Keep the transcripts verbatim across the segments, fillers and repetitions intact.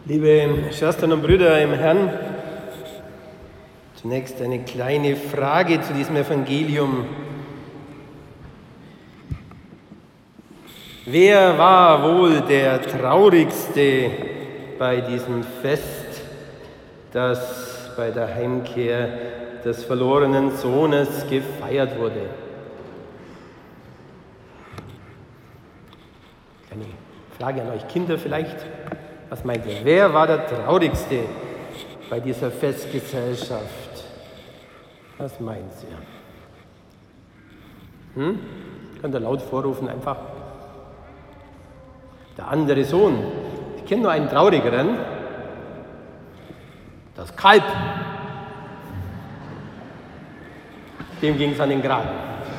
Liebe Schwestern und Brüder im Herrn, zunächst eine kleine Frage zu diesem Evangelium. Wer war wohl der Traurigste bei diesem Fest, das bei der Heimkehr des verlorenen Sohnes gefeiert wurde? Eine Frage an euch Kinder vielleicht. Was meint ihr? Wer war der Traurigste bei dieser Festgesellschaft? Was meint ihr? Hm? Könnt ihr laut vorrufen einfach? Der andere Sohn. Ich kenne nur einen traurigeren. Das Kalb. Dem ging es an den Kragen.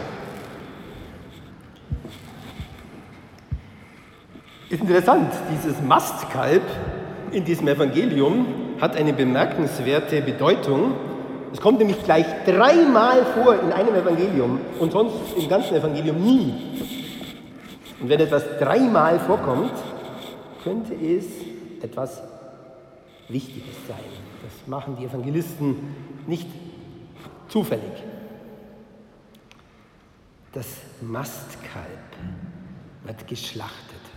Ist interessant, dieses Mastkalb in diesem Evangelium hat eine bemerkenswerte Bedeutung. Es kommt nämlich gleich dreimal vor in einem Evangelium und sonst im ganzen Evangelium nie. Und wenn etwas dreimal vorkommt, könnte es etwas Wichtiges sein. Das machen die Evangelisten nicht zufällig. Das Mastkalb wird geschlachtet.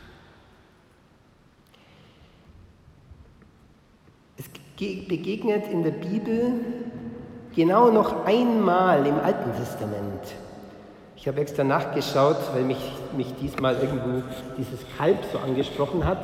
Es begegnet in der Bibel genau noch einmal im Alten Testament. Ich habe extra nachgeschaut, weil mich, mich diesmal irgendwo dieses Kalb so angesprochen hat.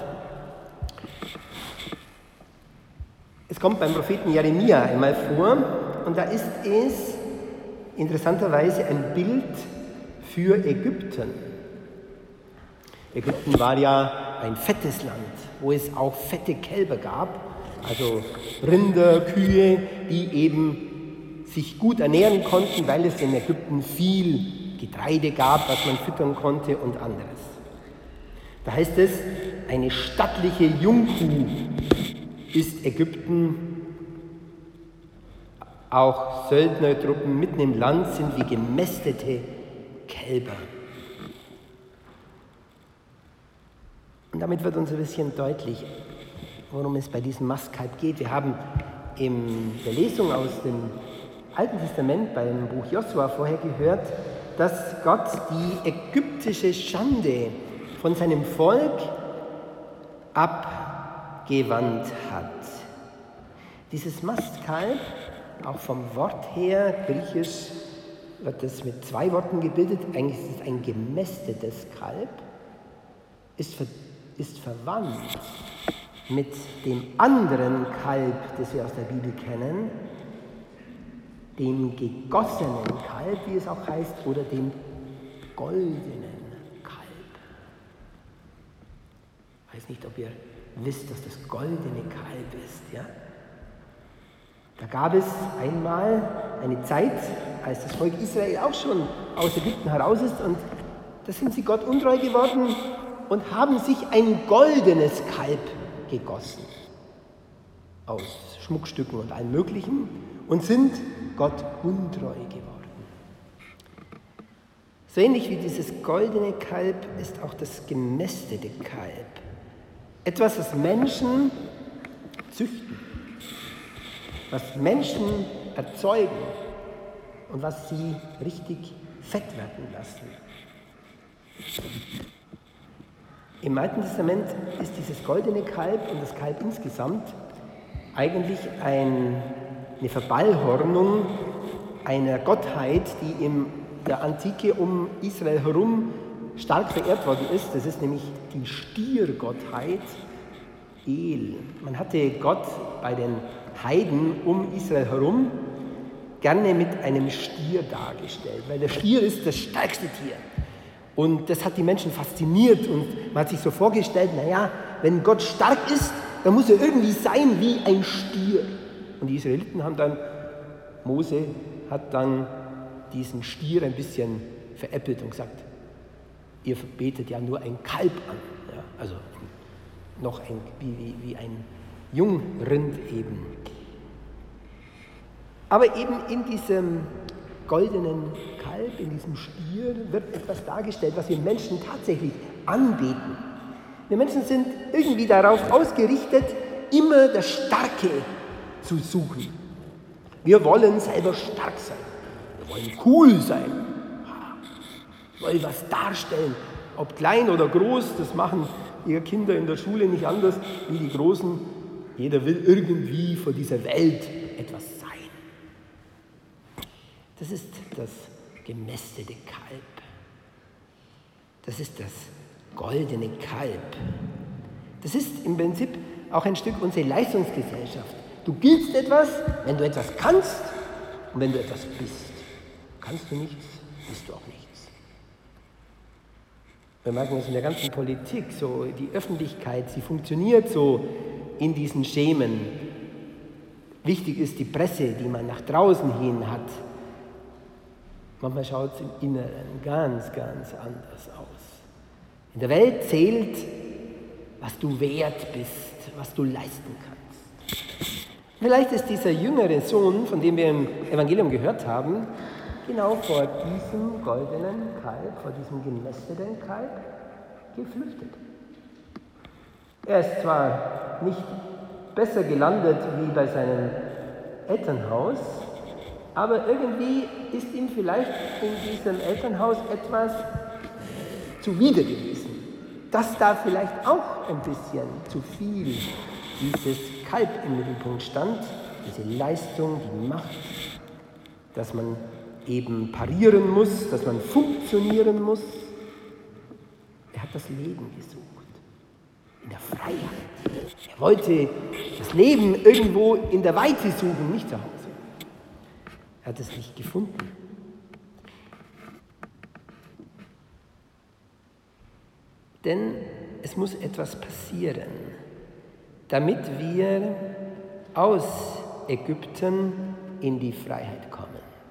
Es kommt beim Propheten Jeremia einmal vor und da ist es interessanterweise ein Bild für Ägypten. Ägypten war ja ein fettes Land, wo es auch fette Kälber gab. Also Rinder, Kühe, die eben sich gut ernähren konnten, weil es in Ägypten viel Getreide gab, was man füttern konnte und anderes. Da heißt es, eine stattliche Jungkuh ist Ägypten. Auch Söldnertruppen mitten im Land sind wie gemästete Kälber. Und damit wird uns ein bisschen deutlich, worum es bei diesem Mastkalb geht. Wir haben in der Lesung aus dem Alten Testament beim Buch Josua vorher gehört, dass Gott die ägyptische Schande von seinem Volk abgewandt hat. Dieses Mastkalb, auch vom Wort her, griechisch wird es mit zwei Worten gebildet, eigentlich ist es ein gemästetes Kalb, ist, ver, ist verwandt mit dem anderen Kalb, das wir aus der Bibel kennen, dem gegossenen Kalb, wie es auch heißt, oder dem goldenen Kalb. Ich weiß nicht, ob ihr wisst, dass das goldene Kalb ist. Ja? Da gab es einmal eine Zeit, als das Volk Israel auch schon aus Ägypten heraus ist, und da sind sie Gott untreu geworden und haben sich ein goldenes Kalb gegossen, aus Schmuckstücken und allem Möglichen, und sind Gott untreu geworden. So ähnlich wie dieses goldene Kalb ist auch das gemästete Kalb. Etwas, das Menschen züchten, was Menschen erzeugen und was sie richtig fett werden lassen. Im Alten Testament ist dieses goldene Kalb und das Kalb insgesamt eigentlich ein, eine Verballhornung einer Gottheit, die in der Antike um Israel herum stark verehrt worden ist. Das ist nämlich die Stiergottheit El. Man hatte Gott bei den Heiden um Israel herum gerne mit einem Stier dargestellt, weil der Stier ist das stärkste Tier. Und das hat die Menschen fasziniert und man hat sich so vorgestellt, naja, wenn Gott stark ist, dann muss er irgendwie sein wie ein Stier. Und die Israeliten haben dann, Mose hat dann diesen Stier ein bisschen veräppelt und gesagt, ihr betet ja nur ein Kalb an, ja, also noch ein, wie, wie, wie ein Jungrind eben. Aber eben in diesem goldenen Kalb, in diesem Stier, wird etwas dargestellt, was wir Menschen tatsächlich anbeten. Wir Menschen sind irgendwie darauf ausgerichtet, immer das Starke zu suchen. Wir wollen selber stark sein. Wir wollen cool sein. Wir wollen was darstellen. Ob klein oder groß, das machen ihre Kinder in der Schule nicht anders wie die Großen. Jeder will irgendwie vor dieser Welt etwas sein. Das ist das gemästete Kalb. Das ist das goldene Kalb. Das ist im Prinzip auch ein Stück unsere Leistungsgesellschaft. Du giltst etwas, wenn du etwas kannst und wenn du etwas bist. Kannst du nichts, bist du auch nichts. Wir merken das in der ganzen Politik, so die Öffentlichkeit, sie funktioniert so in diesen Schemen. Wichtig ist die Presse, die man nach draußen hin hat. Manchmal schaut es im Inneren ganz, ganz anders aus. In der Welt zählt, was du wert bist, was du leisten kannst. Vielleicht ist dieser jüngere Sohn, von dem wir im Evangelium gehört haben, genau vor diesem goldenen Kalb, vor diesem gemästeten Kalb geflüchtet. Er ist zwar nicht besser gelandet wie bei seinem Elternhaus, aber irgendwie ist ihm vielleicht in diesem Elternhaus etwas zuwider gewesen, dass da vielleicht auch ein bisschen zu viel dieses Kalb im Mittelpunkt stand, diese Leistung, die Macht, dass man eben parieren muss, dass man funktionieren muss. Er hat das Leben gesucht, in der Freiheit. Er wollte das Leben irgendwo in der Weite suchen, nicht zu Hause. Er hat es nicht gefunden. Denn es muss etwas passieren, damit wir aus Ägypten in die Freiheit kommen.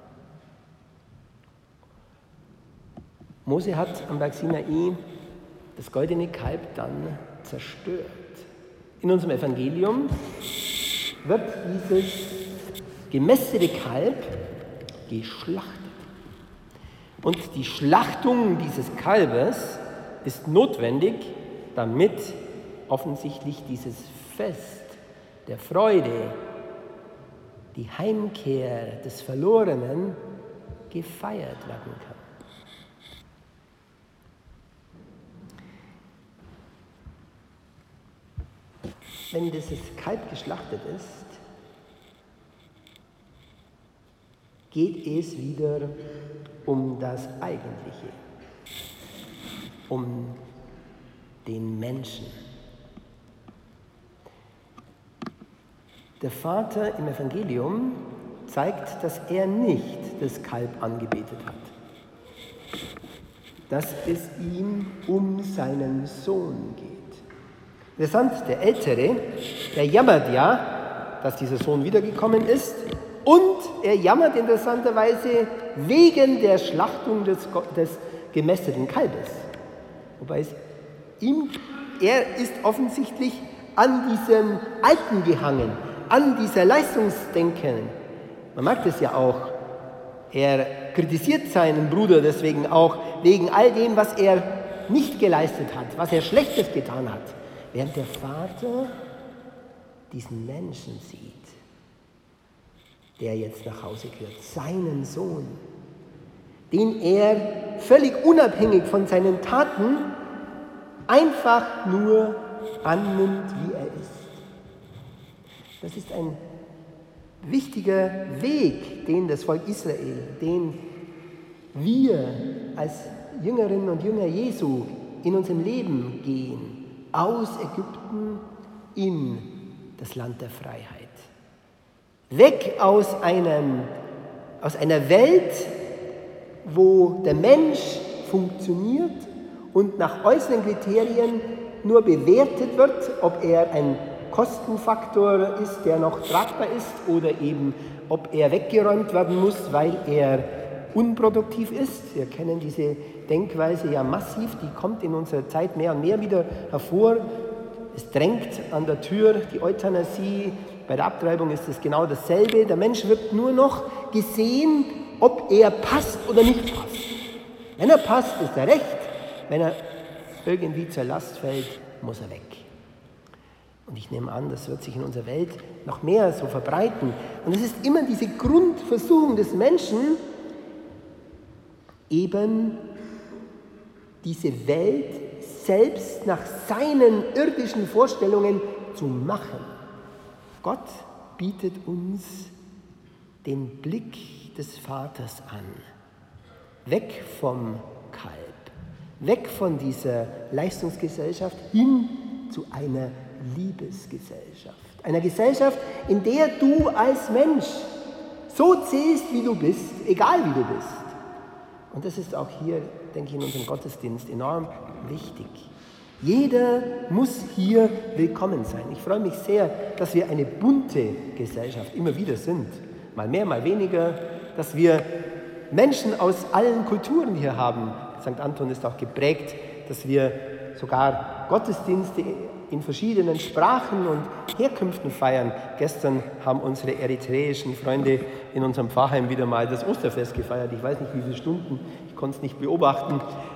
Mose hat am Berg Sinai das goldene Kalb dann zerstört. In unserem Evangelium wird dieses gemästete Kalb geschlachtet. Und die Schlachtung dieses Kalbes ist notwendig, damit offensichtlich dieses Fest der Freude, die Heimkehr des Verlorenen gefeiert werden kann. Wenn dieses Kalb geschlachtet ist, geht es wieder um das Eigentliche, um den Menschen. Der Vater im Evangelium zeigt, dass er nicht das Kalb angebetet hat, dass es ihm um seinen Sohn geht. Interessant, der Ältere, der jammert ja, dass dieser Sohn wiedergekommen ist, und er jammert interessanterweise wegen der Schlachtung des, des gemästeten Kalbes. Wobei es ihm, er ist offensichtlich an diesem Alten gehangen, an dieser Leistungsdenken. Man merkt es ja auch. Er kritisiert seinen Bruder deswegen auch wegen all dem, was er nicht geleistet hat, was er Schlechtes getan hat. Während der Vater diesen Menschen sieht, der jetzt nach Hause kehrt, seinen Sohn, den er völlig unabhängig von seinen Taten einfach nur annimmt, wie er ist. Das ist ein wichtiger Weg, den das Volk Israel, den wir als Jüngerinnen und Jünger Jesu in unserem Leben gehen, aus Ägypten in das Land der Freiheit. Weg aus, einem, aus einer Welt, wo der Mensch funktioniert und nach äußeren Kriterien nur bewertet wird, ob er ein Kostenfaktor ist, der noch tragbar ist, oder eben, ob er weggeräumt werden muss, weil er unproduktiv ist. Wir kennen diese Denkweise ja massiv, die kommt in unserer Zeit mehr und mehr wieder hervor. Es drängt an der Tür die Euthanasie. Bei der Abtreibung ist es genau dasselbe. Der Mensch wird nur noch gesehen, ob er passt oder nicht passt. Wenn er passt, ist er recht. Wenn er irgendwie zur Last fällt, muss er weg. Und ich nehme an, das wird sich in unserer Welt noch mehr so verbreiten. Und es ist immer diese Grundversuchung des Menschen, eben diese Welt selbst nach seinen irdischen Vorstellungen zu machen. Gott bietet uns den Blick des Vaters an. Weg vom Kalb, weg von dieser Leistungsgesellschaft hin zu einer Liebesgesellschaft. Einer Gesellschaft, in der du als Mensch so zählst, wie du bist, egal wie du bist. Und das ist auch hier, denke ich, in unserem Gottesdienst enorm wichtig. Jeder muss hier willkommen sein. Ich freue mich sehr, dass wir eine bunte Gesellschaft immer wieder sind. Mal mehr, mal weniger. Dass wir Menschen aus allen Kulturen hier haben. Sankt Anton ist auch geprägt, dass wir sogar Gottesdienste in verschiedenen Sprachen und Herkünften feiern. Gestern haben unsere eritreischen Freunde in unserem Pfarrheim wieder mal das Osterfest gefeiert. Ich weiß nicht, wie viele Stunden, ich konnte es nicht beobachten.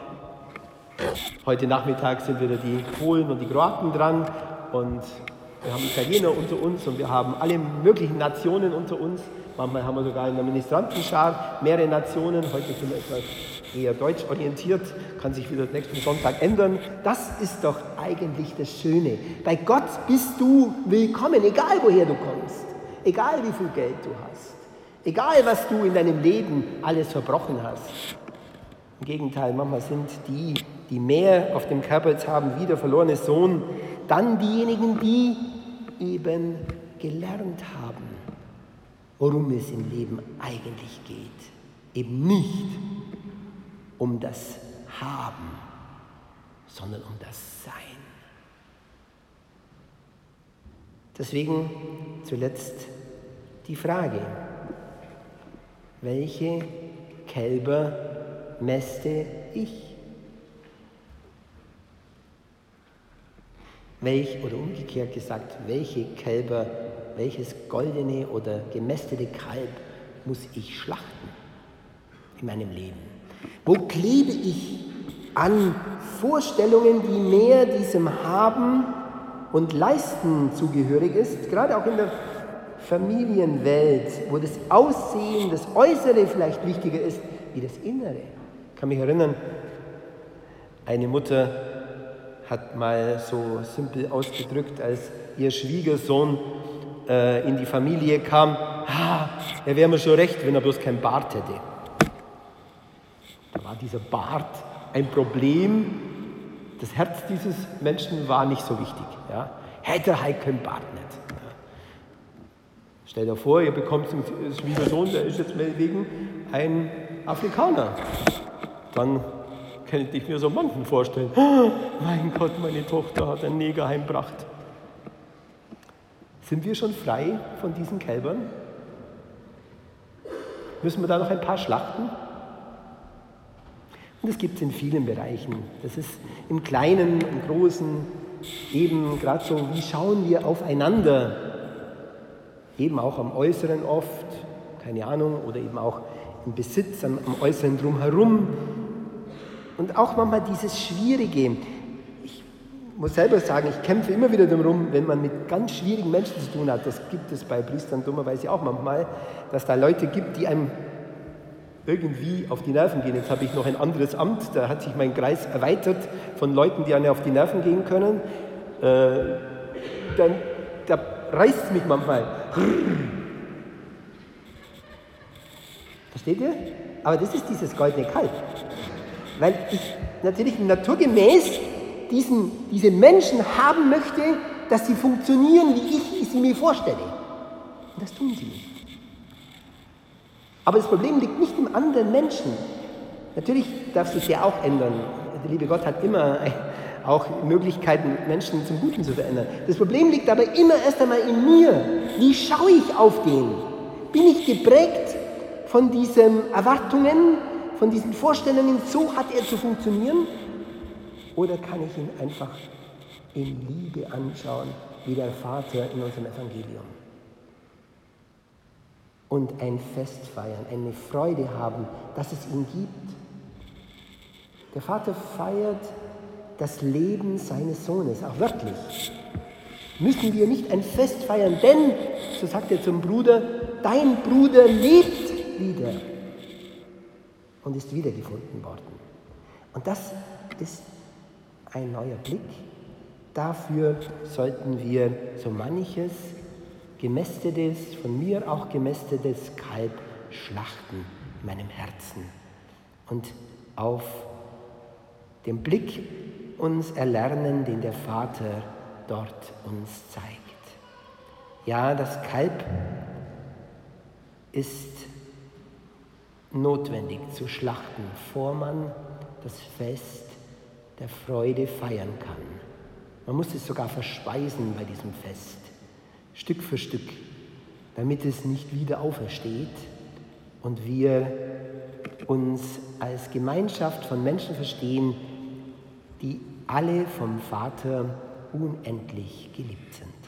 Heute Nachmittag sind wieder die Polen und die Kroaten dran und wir haben Italiener unter uns und wir haben alle möglichen Nationen unter uns. Manchmal haben wir sogar in der Ministrantenschar mehrere Nationen. Heute sind wir etwas eher deutsch orientiert, kann sich wieder nächsten Sonntag ändern. Das ist doch eigentlich das Schöne. Bei Gott bist du willkommen, egal woher du kommst, egal wie viel Geld du hast, egal was du in deinem Leben alles verbrochen hast. Im Gegenteil, manchmal sind die, die mehr auf dem Kerbholz haben, wie der verlorene Sohn, dann diejenigen, die eben gelernt haben, worum es im Leben eigentlich geht. Eben nicht um das Haben, sondern um das Sein. Deswegen zuletzt die Frage, welche Kälber mäste ich? Welch, oder umgekehrt gesagt, welche Kälber, welches goldene oder gemästete Kalb muss ich schlachten in meinem Leben? Wo klebe ich an Vorstellungen, die mehr diesem Haben und Leisten zugehörig ist, gerade auch in der Familienwelt, wo das Aussehen, das Äußere vielleicht wichtiger ist wie das Innere. Ich kann mich erinnern, eine Mutter hat mal so simpel ausgedrückt, als ihr Schwiegersohn äh, in die Familie kam, ah, er wäre mir schon recht, wenn er bloß keinen Bart hätte. Da war dieser Bart ein Problem. Das Herz dieses Menschen war nicht so wichtig. Ja. Hätte er halt keinen Bart nicht. Ja. Stell dir vor, ihr bekommt einen Schwiegersohn, der ist jetzt meinetwegen ein Afrikaner. Dann könnte ich mir so manchen vorstellen. Oh, mein Gott, meine Tochter hat einen Neger heimgebracht. Sind wir schon frei von diesen Kälbern? Müssen wir da noch ein paar schlachten? Und das gibt es in vielen Bereichen. Das ist im Kleinen, im Großen, eben gerade so, wie schauen wir aufeinander? Eben auch am Äußeren oft, keine Ahnung, oder eben auch im Besitz, am, am Äußeren drumherum. Und auch manchmal dieses Schwierige. Ich muss selber sagen, ich kämpfe immer wieder darum, wenn man mit ganz schwierigen Menschen zu tun hat. Das gibt es bei Priestern dummerweise auch manchmal, dass da Leute gibt, die einem irgendwie auf die Nerven gehen. Jetzt habe ich noch ein anderes Amt, da hat sich mein Kreis erweitert von Leuten, die einem auf die Nerven gehen können. Äh, dann, da reißt es mich manchmal. Versteht ihr? Aber das ist dieses goldene Kalb. Weil ich natürlich naturgemäß diesen, diese Menschen haben möchte, dass sie funktionieren, wie ich sie mir vorstelle. Und das tun sie nicht. Aber das Problem liegt nicht im anderen Menschen. Natürlich darf sich der auch ändern. Der liebe Gott hat immer auch Möglichkeiten, Menschen zum Guten zu verändern. Das Problem liegt aber immer erst einmal in mir. Wie schaue ich auf den? Bin ich geprägt von diesen Erwartungen, von diesen Vorstellungen, so hat er zu funktionieren? Oder kann ich ihn einfach in Liebe anschauen, wie der Vater in unserem Evangelium? Und ein Fest feiern, eine Freude haben, dass es ihn gibt. Der Vater feiert das Leben seines Sohnes, auch wörtlich. müssen wir nicht ein Fest feiern, denn, so sagt er zum Bruder, dein Bruder lebt wieder und ist wiedergefunden worden. Und das ist ein neuer Blick. Dafür sollten wir so manches gemästetes, von mir auch gemästetes Kalb schlachten in meinem Herzen und auf den Blick uns erlernen, den der Vater dort uns zeigt. Ja, das Kalb ist notwendig zu schlachten, bevor man das Fest der Freude feiern kann. Man muss es sogar verspeisen bei diesem Fest, Stück für Stück, damit es nicht wieder aufersteht und wir uns als Gemeinschaft von Menschen verstehen, die alle vom Vater unendlich geliebt sind.